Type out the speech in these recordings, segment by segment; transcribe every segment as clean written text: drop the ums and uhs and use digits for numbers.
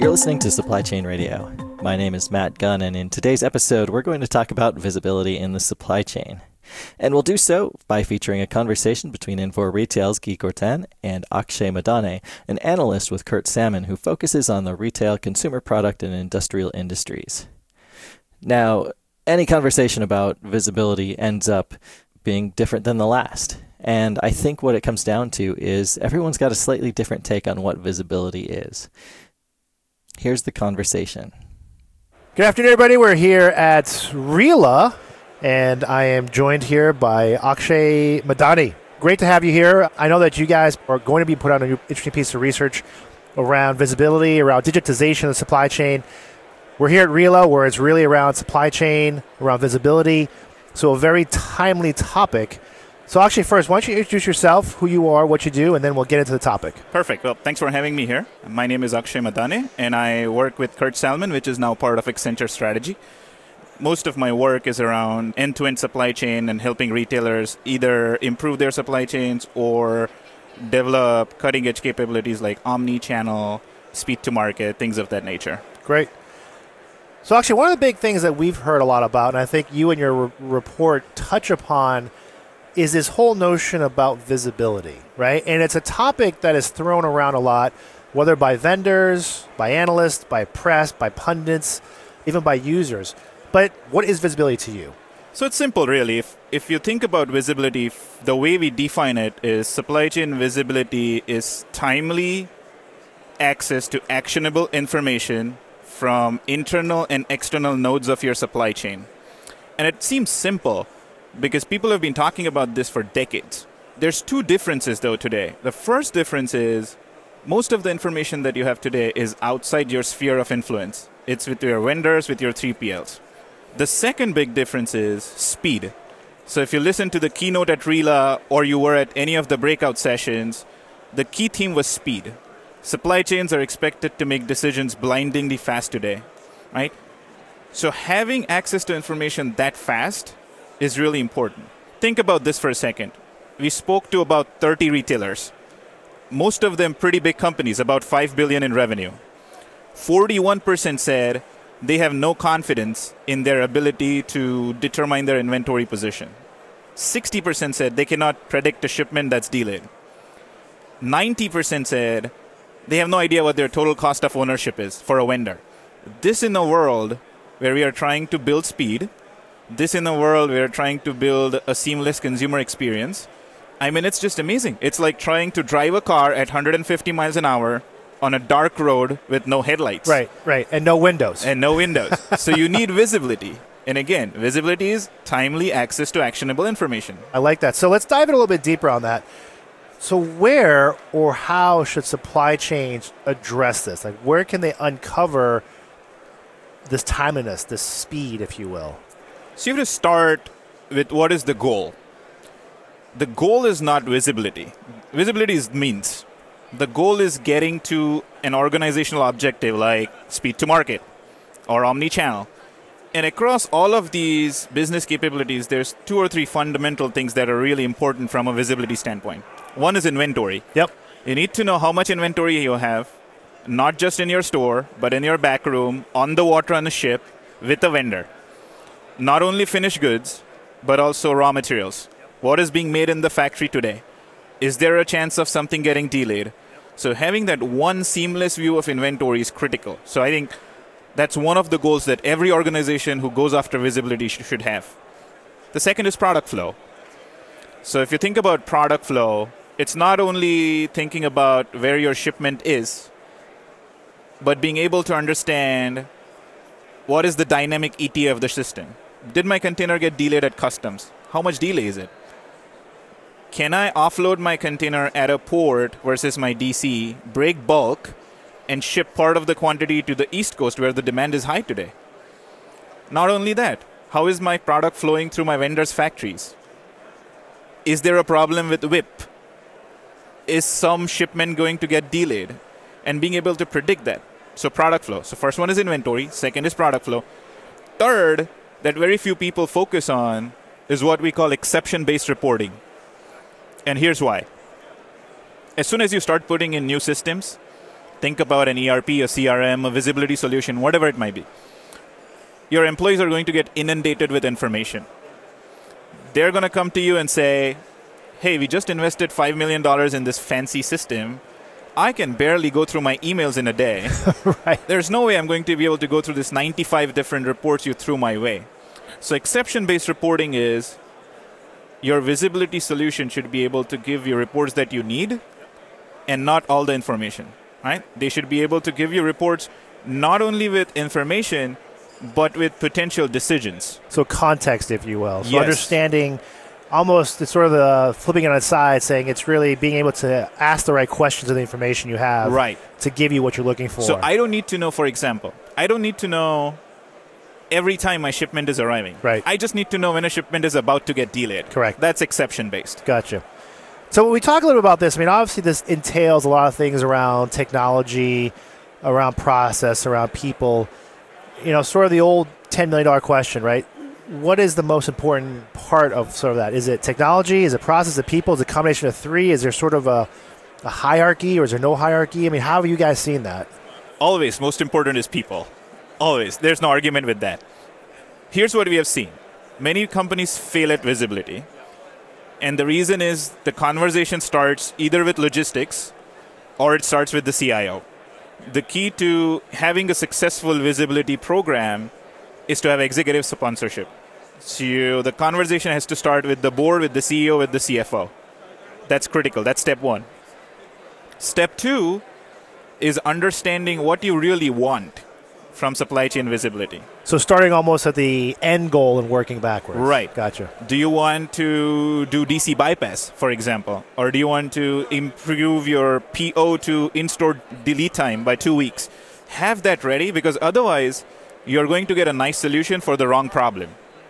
You're listening to Supply Chain Radio. My name is Matt Gunn, and in today's episode, we're going to talk about visibility in the supply chain. And we'll do so by featuring a conversation between Infor Retail's Guy Courtin and Akshay Madane, an analyst with Kurt Salmon who focuses on the retail, consumer product, and industrial industries. Now, any conversation about visibility ends up being different than the last. And I think what it comes down to is everyone's got a slightly different take on what visibility is. Here's the conversation. Good afternoon, everybody. We're here at RILA, and I am joined here by Akshay Madane. Great to have you here. I know that you guys are going to be put on an interesting piece of research around visibility, around digitization of the supply chain. We're here at RILA, where it's really around supply chain, around visibility, so a very timely topic. So Akshay, first, why don't you introduce yourself, who you are, what you do, and then we'll get into the topic. Perfect. Well, thanks for having me here. My name is Akshay Madane, and I work with Kurt Salmon, which is now part of Accenture Strategy. Most of my work is around end-to-end supply chain and helping retailers either improve their supply chains or develop cutting-edge capabilities like omni-channel, speed to market, things of that nature. Great. So actually, one of the big things that we've heard a lot about, and I think you and your report touch upon, is this whole notion about visibility, right? And it's a topic that is thrown around a lot, whether by vendors, by analysts, by press, by pundits, even by users. But what is visibility to you? So it's simple, really. If you think about visibility, the way we define it is supply chain visibility is timely access to actionable information from internal and external nodes of your supply chain. And it seems simple because people have been talking about this for decades. There's two differences, though, today. The first difference is most of the information that you have today is outside your sphere of influence. It's with your vendors, with your 3PLs. The second big difference is speed. So if you listen to the keynote at RILA or you were at any of the breakout sessions, the key theme was speed. Supply chains are expected to make decisions blindingly fast today, right? So having access to information that fast is really important. Think about this for a second. We spoke to about 30 retailers, most of them pretty big companies, about $5 billion in revenue. 41% said they have no confidence in their ability to determine their inventory position. 60% said they cannot predict a shipment that's delayed. 90% said they have no idea what their total cost of ownership is for a vendor. This in a world where we are trying to build speed, this in a world where we are trying to build a seamless consumer experience. I mean, it's just amazing. It's like trying to drive a car at 150 miles an hour on a dark road with no headlights. Right. And no windows. So you need visibility. And again, visibility is timely access to actionable information. I like that. So let's dive in a little bit deeper on that. So where or how should supply chains address this? Like, where can they uncover this timeliness, this speed, if you will? So you have to start with what is the goal. The goal is not visibility. Visibility is means. The goal is getting to an organizational objective like speed to market or omni-channel. And across all of these business capabilities, there's two or three fundamental things that are really important from a visibility standpoint. One is inventory. Yep. You need to know how much inventory you have, not just in your store, but in your back room, on the water, on the ship, with a vendor. Not only finished goods, but also raw materials. What is being made in the factory today? Is there a chance of something getting delayed? So having that one seamless view of inventory is critical. So I think that's one of the goals that every organization who goes after visibility should have. The second is product flow. So if you think about product flow, it's not only thinking about where your shipment is, but being able to understand what is the dynamic ETA of the system. Did my container get delayed at customs? How much delay is it? Can I offload my container at a port versus my DC, break bulk, and ship part of the quantity to the East Coast where the demand is high today? Not only that, how is my product flowing through my vendors' factories? Is there a problem with WIP? Is some shipment going to get delayed? And being able to predict that. So product flow. So first one is inventory. Second is product flow. Third, that very few people focus on is what we call exception-based reporting. And here's why. As soon as you start putting in new systems, Think about an ERP, a CRM, a visibility solution, whatever it might be. Your employees are going to get inundated with information. They're going to come to you and say, hey, we just invested $5 million in this fancy system. I can barely go through my emails in a day. Right. There's no way I'm going to be able to go through this 95 different reports you threw my way. So exception-based reporting is your visibility solution should be able to give you reports that you need and not all the information. Right? They should be able to give you reports not only with information, but with potential decisions. So context, if you will. So Yes. understanding, almost it's sort of the flipping it on its side, saying it's really being able to ask the right questions of the information you have Right. to give you what you're looking for. So I don't need to know, for example, I don't need to know every time my shipment is arriving. Right. I just need to know when a shipment is about to get delayed. Correct. That's exception-based. Gotcha. So when we talk a little bit about this, I mean, obviously this entails a lot of things around technology, around process, around people. You know, sort of the old $10 million question, right? What is the most important part of sort of that? Is it technology? Is it process? Is it people? Is it a combination of three? Is there sort of a hierarchy, or is there no hierarchy? I mean, how have you guys seen that? Always, most important is people. Always. There's no argument with that. Here's what we have seen. Many companies fail at visibility. And the reason is the conversation starts either with logistics or it starts with the CIO. The key to having a successful visibility program is to have executive sponsorship. So the conversation has to start with the board, with the CEO, with the CFO. That's critical. That's step one. Step two is understanding what you really want from supply chain visibility. So starting almost at the end goal and working backwards. Right. Gotcha. Do you want to do DC bypass, for example? Or do you want to improve your PO to in-store delete time by 2 weeks? Have that ready, because otherwise you're going to get a nice solution for the wrong problem.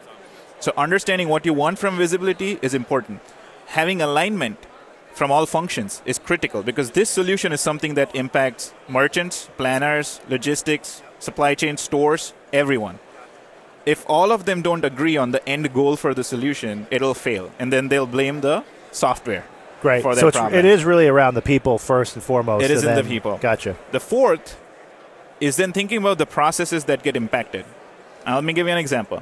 So understanding what you want from visibility is important. Having alignment from all functions is critical, because this solution is something that impacts merchants, planners, logistics, supply chain, stores, everyone. If all of them don't agree on the end goal for the solution, it'll fail. And then they'll blame the software Great. for that So problem. it is really around the people first and foremost. It is and in the then- people. Gotcha. The fourth is then thinking about the processes that get impacted. Now, let me give you an example.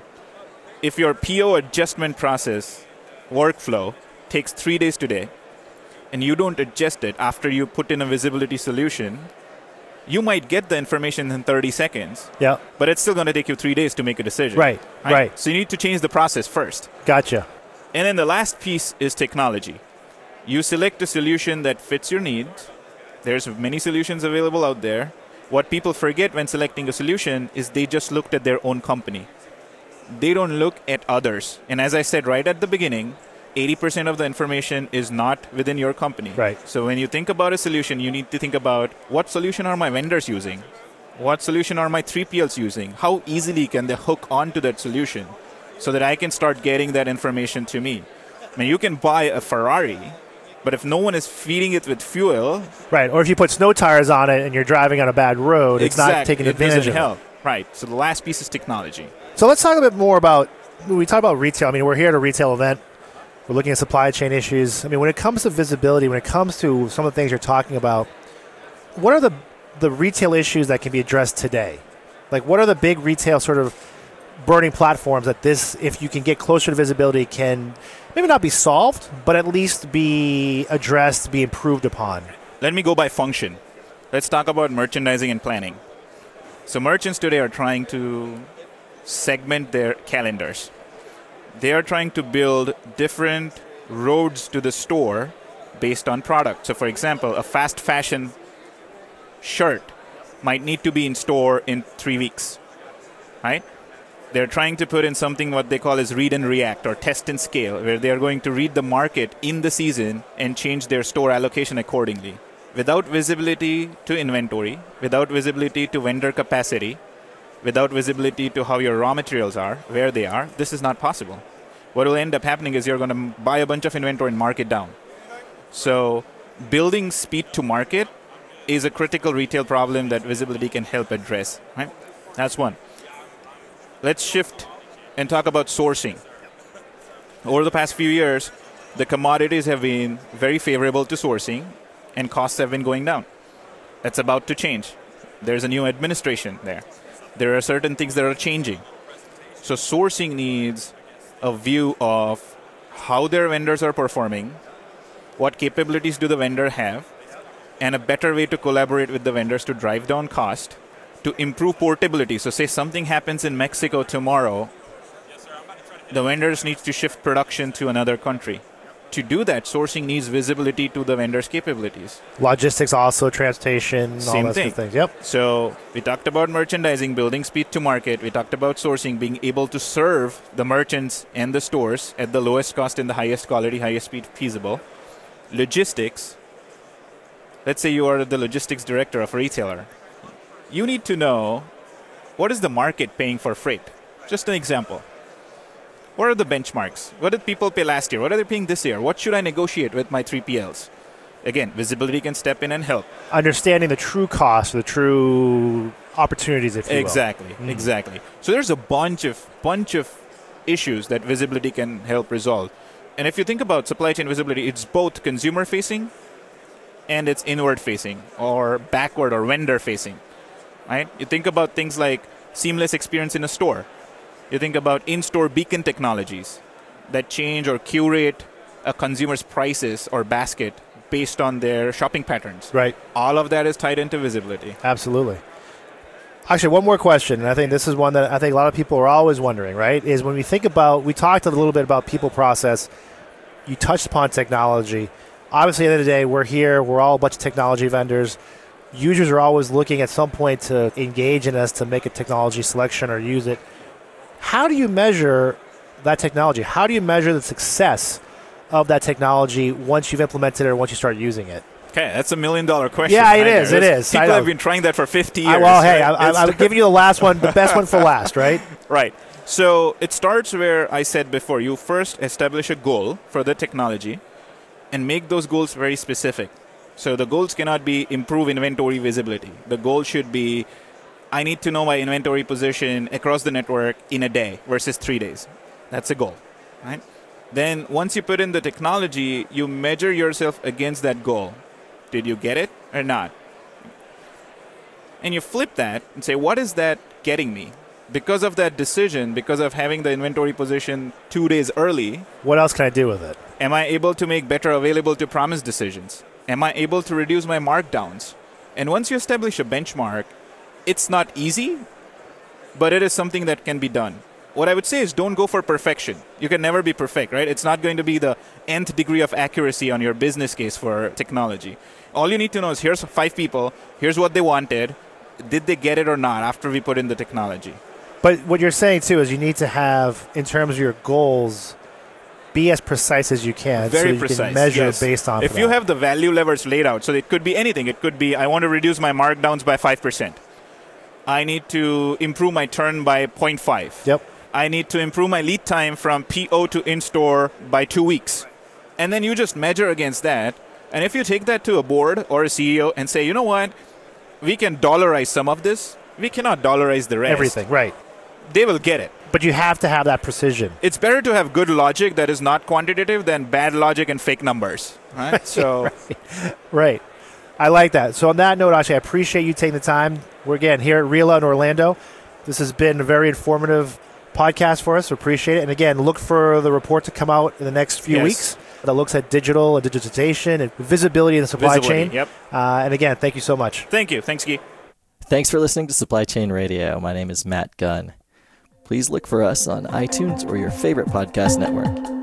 If your PO adjustment process workflow takes 3 days today, and you don't adjust it after you put in a visibility solution, you might get the information in 30 seconds, Yeah. but it's still going to take you 3 days to make a decision. Right. Right. So you need to change the process first. Gotcha. And then the last piece is technology. You select a solution that fits your needs. There's many solutions available out there. What people forget when selecting a solution is they just looked at their own company. They don't look at others. And as I said right at the beginning, 80% of the information is not within your company. Right. So when you think about a solution, you need to think about what solution are my vendors using? What solution are my 3PLs using? How easily can they hook onto that solution so that I can start getting that information to me? I mean, you can buy a Ferrari, but if no one is feeding it with fuel, Right. Or if you put snow tires on it and you're driving on a bad road, it's not taking advantage it of doesn't it. help. Right. So the last piece is technology. So let's talk a bit more about, when we talk about retail, I mean, we're here at a retail event. We're looking at supply chain issues. I mean, when it comes to visibility, when it comes to some of the things you're talking about, what are the retail issues that can be addressed today? Like, what are the big retail sort of burning platforms that this, if you can get closer to visibility, can maybe not be solved, but at least be addressed, be improved upon? Let me go by function. Let's talk about merchandising and planning. So merchants today are trying to segment their calendars. They are trying to build different roads to the store based on product. So for example, a fast fashion shirt might need to be in store in 3 weeks, right? They're trying to put in something what they call as read and react, or test and scale, where they're going to read the market in the season and change their store allocation accordingly. Without visibility to inventory, without visibility to vendor capacity, without visibility to how your raw materials are, where they are, this is not possible. What will end up happening is you're going to buy a bunch of inventory and mark it down. So building speed to market is a critical retail problem that visibility can help address. Right? That's one. Let's shift and talk about sourcing. Over the past few years, the commodities have been very favorable to sourcing, and costs have been going down. That's about to change. There's a new administration there. There are certain things that are changing. So sourcing needs a view of how their vendors are performing, what capabilities do the vendor have, and a better way to collaborate with the vendors to drive down cost, to improve portability. So say something happens in Mexico tomorrow, the vendors need to shift production to another country. To do that, sourcing needs visibility to the vendor's capabilities. Logistics also, transportation, Same all those thing. things. Yep. So we talked about merchandising, building speed to market. We talked about sourcing, being able to serve the merchants and the stores at the lowest cost and the highest quality, highest speed feasible. Logistics. Let's say you are the logistics director of a retailer. You need to know, what is the market paying for freight? Just an example. What are the benchmarks? What did people pay last year? What are they paying this year? What should I negotiate with my 3PLs? Again, visibility can step in and help. Understanding the true cost, the true opportunities, if you will. Exactly. So there's a bunch of issues that visibility can help resolve. And if you think about supply chain visibility, it's both consumer-facing and it's inward-facing or backward or vendor-facing. Right? You think about things like seamless experience in a store. You think about in-store beacon technologies that change or curate a consumer's prices or basket based on their shopping patterns. Right. All of that is tied into visibility. Absolutely. Actually, one more question, and I think this is one that I think a lot of people are always wondering, right, is when we think about, we talked a little bit about people process, you touched upon technology. Obviously, at the end of the day, we're here, we're all a bunch of technology vendors. Users are always looking at some point to engage in us to make a technology selection or use it. How do you measure that technology? How do you measure the success of that technology once you've implemented it or once you start using it? Okay, that's $1 million question. Yeah, it is. People have been trying that for 50 years. I'm giving you the last one, the best one for last, right? Right. So it starts where I said before. You first establish a goal for the technology and make those goals very specific. So the goals cannot be improve inventory visibility. The goal should be, I need to know my inventory position across the network in a day versus 3 days. That's a goal, right? Then once you put in the technology, you measure yourself against that goal. Did you get it or not? And you flip that and say, what is that getting me? Because of that decision, because of having the inventory position 2 days early, what else can I do with it? Am I able to make better available to promise decisions? Am I able to reduce my markdowns? And once you establish a benchmark, it's not easy, but it is something that can be done. What I would say is don't go for perfection. You can never be perfect, right? It's not going to be the nth degree of accuracy on your business case for technology. All you need to know is here's 5 people, here's what they wanted, did they get it or not after we put in the technology? But what you're saying, too, is you need to have, in terms of your goals, be as precise as you can. Very so you precise, can measure yes. based on If that. you have the value levers laid out, so it could be anything. It could be, I want to reduce my markdowns by 5%. I need to improve my turn by 0.5. Yep. I need to improve my lead time from PO to in-store by 2 weeks. And then you just measure against that. And if you take that to a board or a CEO and say, you know what, we can dollarize some of this. We cannot dollarize the rest. Everything, right. They will get it. But you have to have that precision. It's better to have good logic that is not quantitative than bad logic and fake numbers. Right? So, Right. I like that. So on that note, actually, I appreciate you taking the time. We're, again, here at RILA in Orlando. This has been a very informative podcast for us. Appreciate it. And again, look for the report to come out in the next few weeks that looks at digital and digitization and visibility in the supply chain. Yep. And again, thank you so much. Thank you. Thanks, Guy. Thanks for listening to Supply Chain Radio. My name is Matt Gunn. Please look for us on iTunes or your favorite podcast network.